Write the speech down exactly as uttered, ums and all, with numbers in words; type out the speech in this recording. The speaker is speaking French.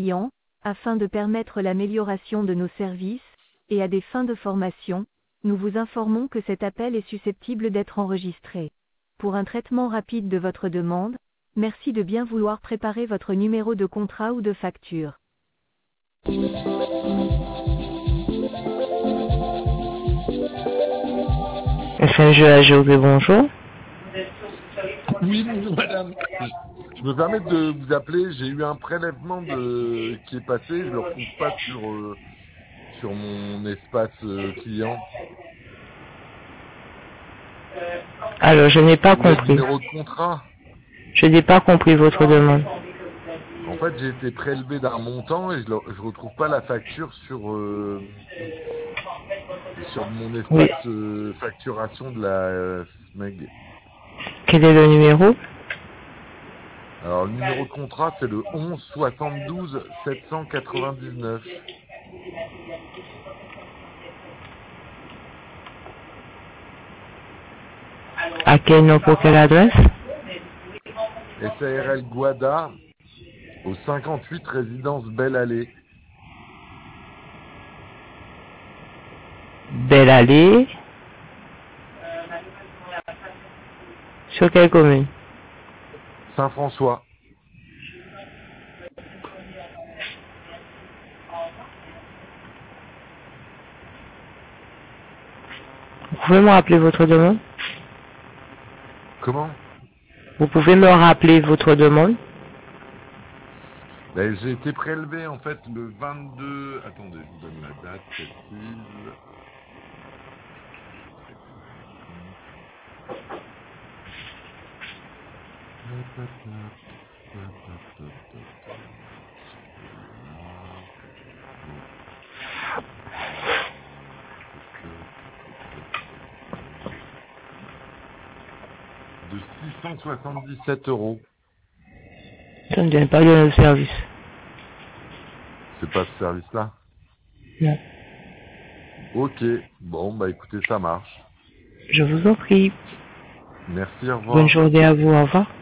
clients, afin de permettre l'amélioration de nos services, et à des fins de formation, nous vous informons que cet appel est susceptible d'être enregistré. Pour un traitement rapide de votre demande, merci de bien vouloir préparer votre numéro de contrat ou de facture. F M G A G O P, bonjour. Oui, bonjour madame. Je me permets de vous appeler, j'ai eu un prélèvement de... qui est passé, je ne le retrouve pas sur, euh, sur mon espace euh, client. Alors, je n'ai pas Vous voulez le compris. numéro de contrat? Je n'ai pas compris votre demande. En fait, j'ai été prélevé d'un montant et je ne retrouve pas la facture sur, euh, sur mon Oui. espace euh, facturation de la euh, S M E G. Quel est le numéro? Alors, le numéro de contrat, c'est le onze soixante-douze sept cent quatre-vingt-dix-neuf. À quel nom, pour quelle adresse? S A R L Guada, au cinquante-huit résidence Belle Allée. Belle Allée. Sur quelle commune? Saint-François. Vous pouvez me rappeler votre demande? Comment? Vous pouvez me rappeler votre demande? Ben, j'ai été prélevé en fait le vingt-deux... Attendez, je vous donne la date précise. De six cent soixante-dix-sept euros. Ça ne vient pas de notre service. C'est pas ce service-là? Non. Ok, bon bah écoutez, ça marche. Je vous en prie. Merci, au revoir. Bonne journée à vous, au revoir.